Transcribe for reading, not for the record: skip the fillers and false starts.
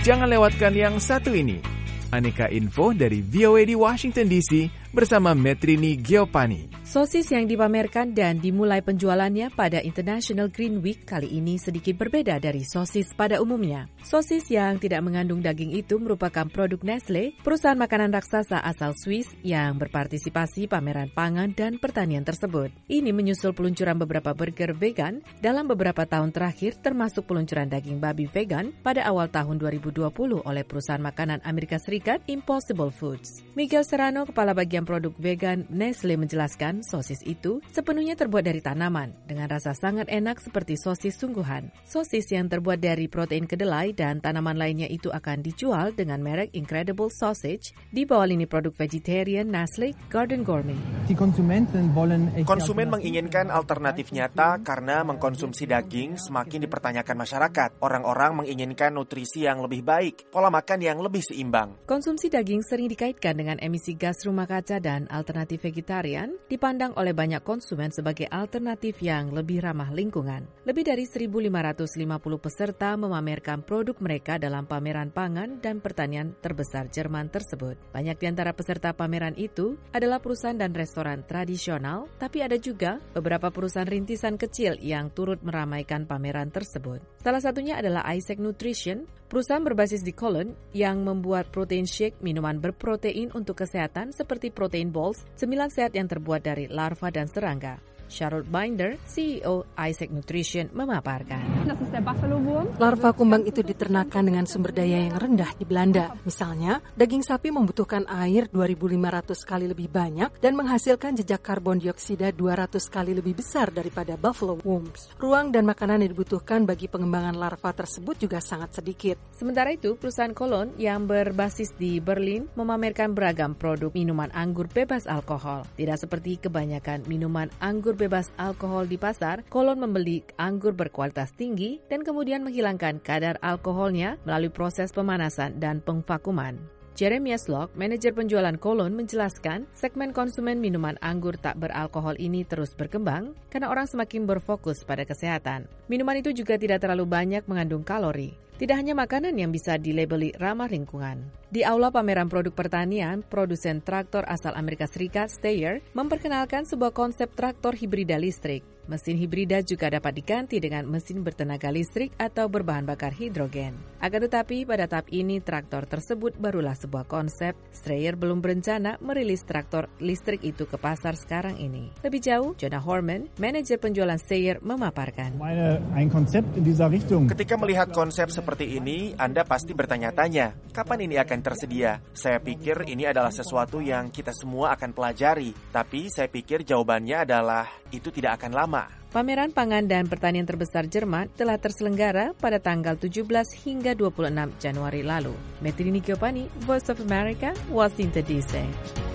Jangan lewatkan yang satu ini. Aneka info dari VOA di Washington DC bersama Metrini Giopani. Sosis yang dipamerkan dan dimulai penjualannya pada International Green Week kali ini sedikit berbeda dari sosis pada umumnya. Sosis yang tidak mengandung daging itu merupakan produk Nestle, perusahaan makanan raksasa asal Swiss yang berpartisipasi pameran pangan dan pertanian tersebut. Ini menyusul peluncuran beberapa burger vegan dalam beberapa tahun terakhir, termasuk peluncuran daging babi vegan pada awal tahun 2020 oleh perusahaan makanan Amerika Serikat Impossible Foods. Miguel Serrano, kepala bagian produk vegan Nestle, menjelaskan sosis itu sepenuhnya terbuat dari tanaman dengan rasa sangat enak seperti sosis sungguhan. Sosis yang terbuat dari protein kedelai dan tanaman lainnya itu akan dijual dengan merek Incredible Sausage di bawah lini produk vegetarian Nestle Garden Gourmet. Konsumen menginginkan alternatif nyata karena mengkonsumsi daging semakin dipertanyakan masyarakat. Orang-orang menginginkan nutrisi yang lebih baik, pola makan yang lebih seimbang. Konsumsi daging sering dikaitkan dengan emisi gas rumah kaca dan alternatif vegetarian dipandang oleh banyak konsumen sebagai alternatif yang lebih ramah lingkungan. Lebih dari 1.550 peserta memamerkan produk mereka dalam pameran pangan dan pertanian terbesar Jerman tersebut. Banyak di antara peserta pameran itu adalah perusahaan dan restoran tradisional, tapi ada juga beberapa perusahaan rintisan kecil yang turut meramaikan pameran tersebut. Salah satunya adalah Isaac Nutrition, perusahaan berbasis di Cologne yang membuat protein shake, minuman berprotein untuk kesehatan seperti protein balls, 9 sehat yang terbuat dari larva dan serangga. Charlotte Binder, CEO Isaac Nutrition, memaparkan. Larva kumbang itu diternakan dengan sumber daya yang rendah di Belanda. Misalnya, daging sapi membutuhkan air 2.500 kali lebih banyak dan menghasilkan jejak karbon dioksida 200 kali lebih besar daripada buffalo worms. Ruang dan makanan yang dibutuhkan bagi pengembangan larva tersebut juga sangat sedikit. Sementara itu, perusahaan Cologne yang berbasis di Berlin memamerkan beragam produk minuman anggur bebas alkohol. Tidak seperti kebanyakan minuman anggur bebas alkohol di pasar, Cologne membeli anggur berkualitas tinggi dan kemudian menghilangkan kadar alkoholnya melalui proses pemanasan dan pengvakuman. Jeremias Locke, manajer penjualan Cologne, menjelaskan segmen konsumen minuman anggur tak beralkohol ini terus berkembang karena orang semakin berfokus pada kesehatan. Minuman itu juga tidak terlalu banyak mengandung kalori. Tidak hanya makanan yang bisa dilabeli ramah lingkungan. Di aula pameran produk pertanian, produsen traktor asal Amerika Serikat, Steyr, memperkenalkan sebuah konsep traktor hibrida listrik. Mesin hibrida juga dapat diganti dengan mesin bertenaga listrik atau berbahan bakar hidrogen. Akan tetapi, pada tahap ini traktor tersebut barulah sebuah konsep. Steyr belum berencana merilis traktor listrik itu ke pasar sekarang ini. Lebih jauh, Jonah Horman, manajer penjualan Steyr, memaparkan. Ketika melihat konsep seperti ini, Anda pasti bertanya-tanya, kapan ini akan tersedia? Saya pikir ini adalah sesuatu yang kita semua akan pelajari, tapi saya pikir jawabannya adalah itu tidak akan lama. Pameran pangan dan pertanian terbesar Jerman telah terselenggara pada tanggal 17 hingga 26 Januari lalu. Metrini Giopani, Voice of America, Washington DC.